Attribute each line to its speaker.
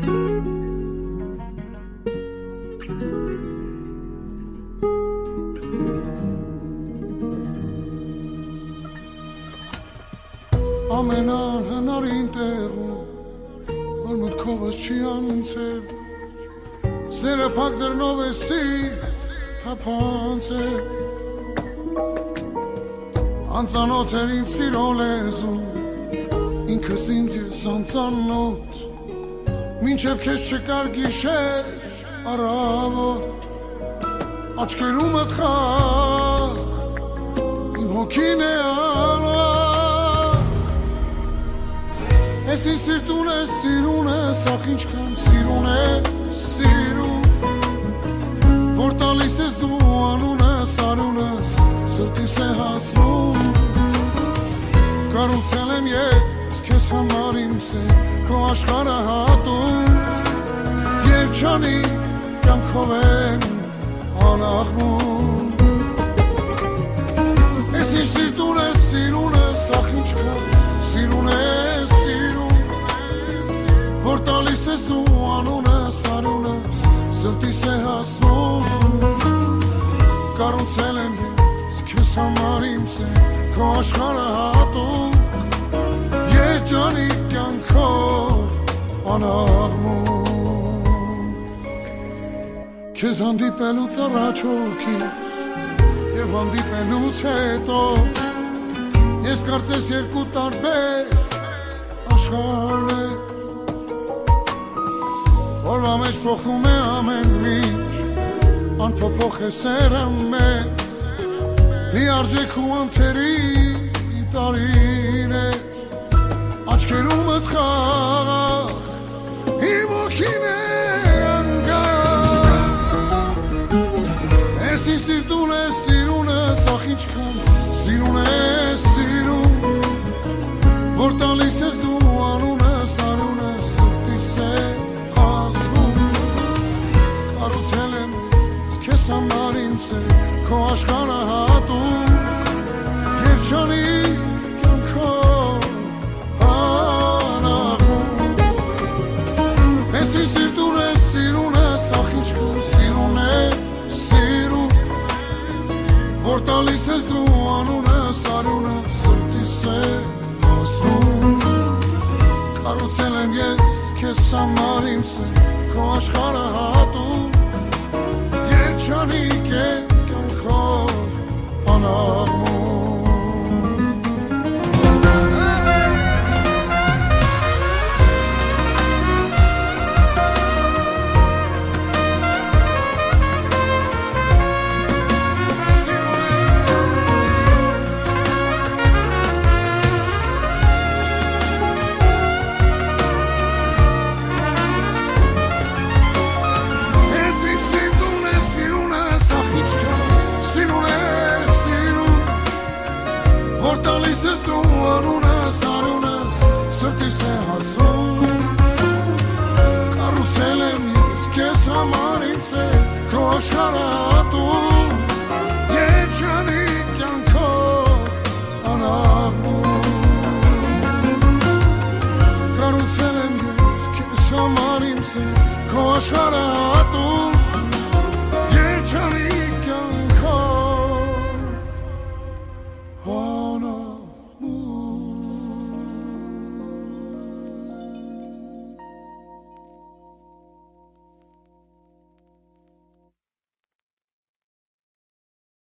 Speaker 1: ամենան հնարին տեղում որ մտքովս չի անցել սերը փակ դռնով է սիր թափանցել անծանոթ էր ինձ սիրո լեզուն ինքս ինձ ես անծանոթ մինչև քեզ չկար գիշեր առավոտ աչքերումդ խաղ իմ հոգին է անվախ Ես ինձ սիրտուն ես, սիրուն ես, ախ ինչքան սիրուն ես, սիրուն Որ տալիս ես դու անուն ես, արուն ես, սրտիս է հասնում Կարուցել եմ ես, քեզ համար իմ սեր, քո աշխարհը հատում Երջանիկ կյանքով եմ անաղմում Ես ինձ սիրտուն ես, սիրուն ես, ախ ինչքան սիրուն ես, Որ տալիս ես դու անուն ես, արուն ես, սրտիս է հասնում Կարուցել եմ ես, քեզ համար իմ սեր, քո աշխարհը հատում Երջանիկ կյանքով անաղմում Քեզ հանդիպելուց առաջ հոգիս և հանդիպելուց հետո Ես կարծես երկու տարբեր աշխարհներ Օրվա մեջ փոխվում է ամեն ինչ Անփոփոխ է սերը մեզ Լիարժեք ու անթերի տարիներ Աչքերումդ խաղ Իմ հոգին է անգախ Ես ինձ սիրտուն ես, սիրուն ես Ախ ինչքան սիրուն ես, սիրուն Որ տալիս ես դու անուն ես, արուն ես Սրտիս է Կարուցել եմ քեզ համար իմ սեր, քո աշխարհը հատում Երջանիկ կյանքով անաղմում Ես ինձ սիրտուն ես, սիրուն ես, ախ ինչքան սիրուն ես, սիրուն Որ տալիս ես դու անուն ես, արուն ես, սրտիս է հասնում Կարուցել եմ ես քեզ համար իմ սեր, քո աշխարհը հատում Երջանիկ է կյանքով անաղմում Սրտիս է հասում Կարուցել եմ ես քեզ համար ինձ է Քո աշխարհը հատում Երջանիկ կյանքով անաղմում Կարուցել եմ ես քեզ համար ինձ է Քո աշխարհը հատում